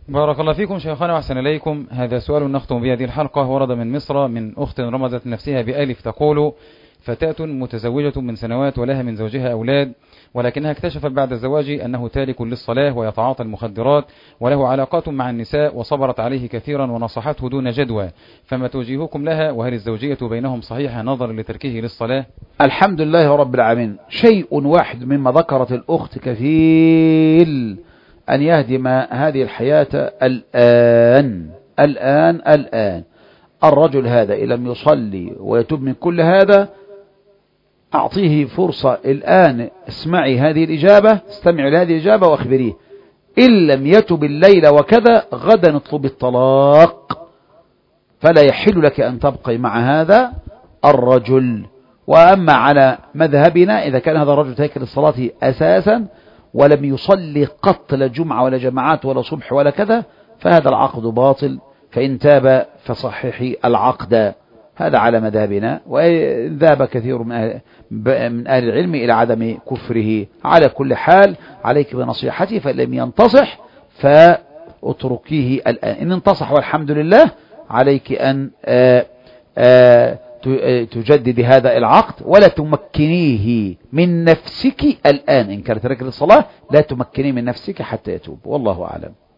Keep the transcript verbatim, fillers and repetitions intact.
بارك الله فيكم شيخنا وأحسن إليكم. هذا سؤال نختم بهذه الحلقة، ورد من مصر من أخت رمزت نفسها بألف، تقول: فتاة متزوجة من سنوات ولها من زوجها أولاد، ولكنها اكتشفت بعد الزواج أنه تارك للصلاة ويتعاطى المخدرات وله علاقات مع النساء، وصبرت عليه كثيرا ونصحته دون جدوى، فما توجيهكم لها؟ وهل الزوجية بينهم صحيحة نظرا لتركه للصلاة؟ الحمد لله رب العالمين. شيء واحد مما ذكرت الأخت كفيل أن يهدم هذه الحياة الآن الآن الآن. الرجل هذا إن لم يصلي ويتوب من كل هذا، أعطيه فرصة الآن. اسمعي هذه الإجابة، استمعي لهذه الإجابة وأخبريه. إن لم يتب الليل وكذا، غدا اطلب الطلاق، فلا يحل لك أن تبقي مع هذا الرجل. وأما على مذهبنا، إذا كان هذا الرجل تارك للصلاة أساسا ولم يصلي قط لا جمعة ولا جماعات ولا صبح ولا كذا، فهذا العقد باطل، فإن تاب فصححي العقد. هذا على مذهبنا، وذهب كثير من أهل, من أهل العلم إلى عدم كفره. على كل حال عليك بنصيحتي، فإن لم ينتصح فاتركيه الآن. إن انتصح والحمد لله، عليك أن آآ آآ تجدد هذا العقد، ولا تمكنيه من نفسك الآن. إن كانت ترك للصلاة لا تمكنيه من نفسك حتى يتوب، والله أعلم.